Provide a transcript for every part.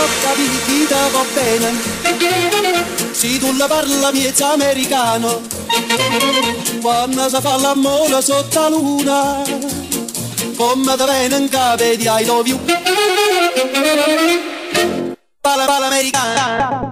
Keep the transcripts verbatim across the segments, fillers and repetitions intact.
può capire chi ti va bene, se tu la parla miezza americano, quando si fa l'amore sotto la luna, come te viene in capo di I love you. Parla, parla americana.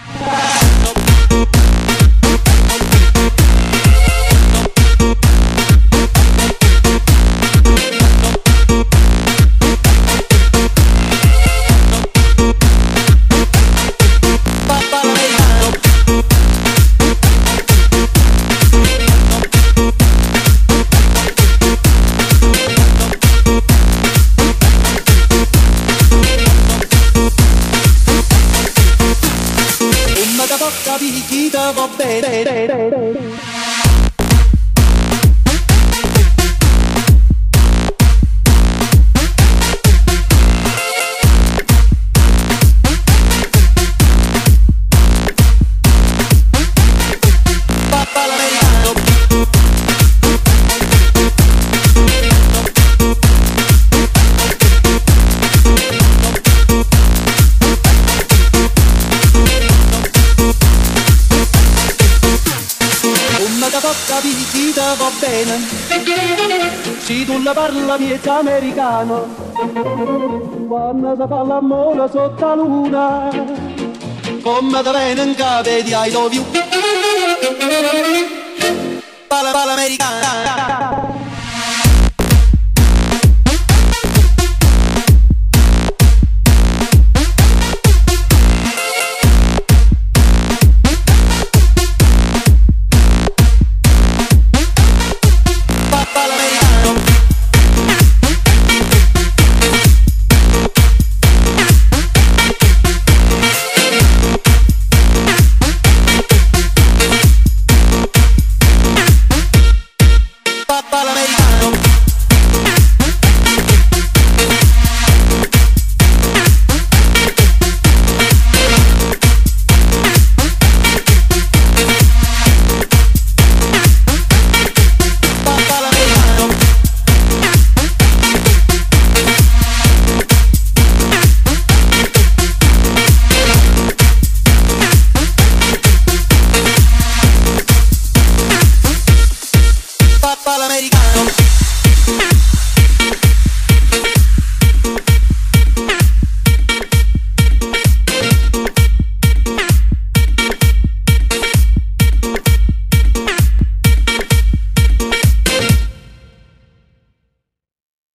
Capire chi ti va bene. Capire chi ti va bene, se tu la parla miezza americano, quando si fa l'amore sotto la luna, come te viene in capo di I love you. Parla, parla americana.